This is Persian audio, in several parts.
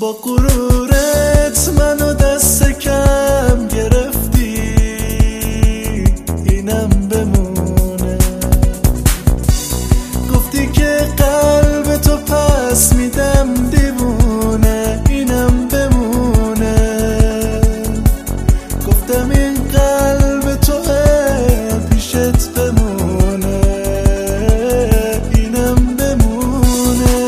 با غرورت منو دست کم گرفتی، اینم بمونه. گفتی که قلب تو پس میدم دیوونه، اینم بمونه. گفتم این قلب توه پیشت بمونه، اینم بمونه.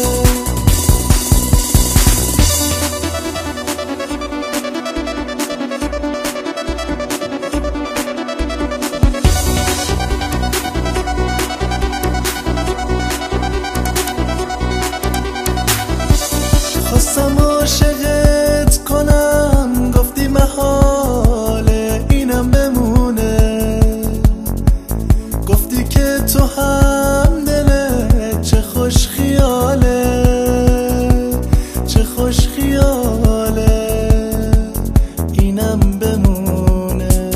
خواستم عاشقت کنم، گفتی محاله، اینم بمونه. گفتی که تو هم دلت چه خوش خیاله، چه خوش خیاله، اینم بمونه.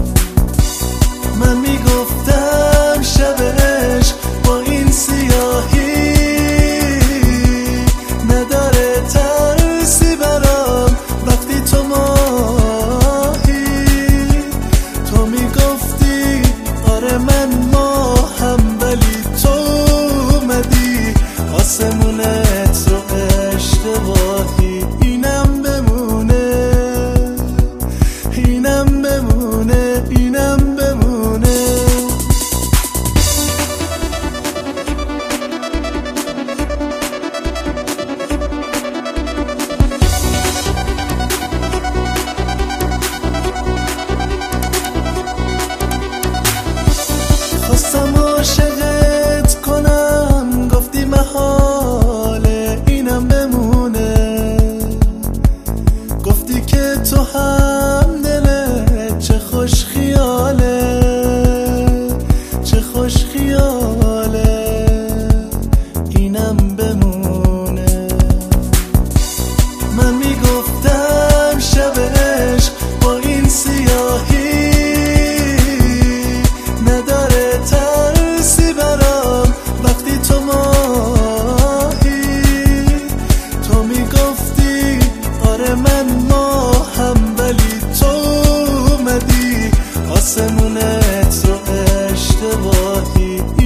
من میگفتم شب عشق با این سیاهی نداره ترسی برام، وقتی تو ماهی. تو میگفتی آره من ماهم، ولی تو اومدی آسمونت رو اشتباهی. اینم بمونه، اینم بمونه، اینم بمونه. خواستم عاشقت کنم، گفتی محاله، اینم بمونه. گفتی که تو هم دلت چه خوش خیاله، چه خوش خیاله، اینم بمونه. من میگفتم شب عشق با این سیاهی نداره ترسی برام، وقتی تو ماهی. تو میگفتی آره من ماهم، ولی تو اومدی آسمونت رو اشتباهی.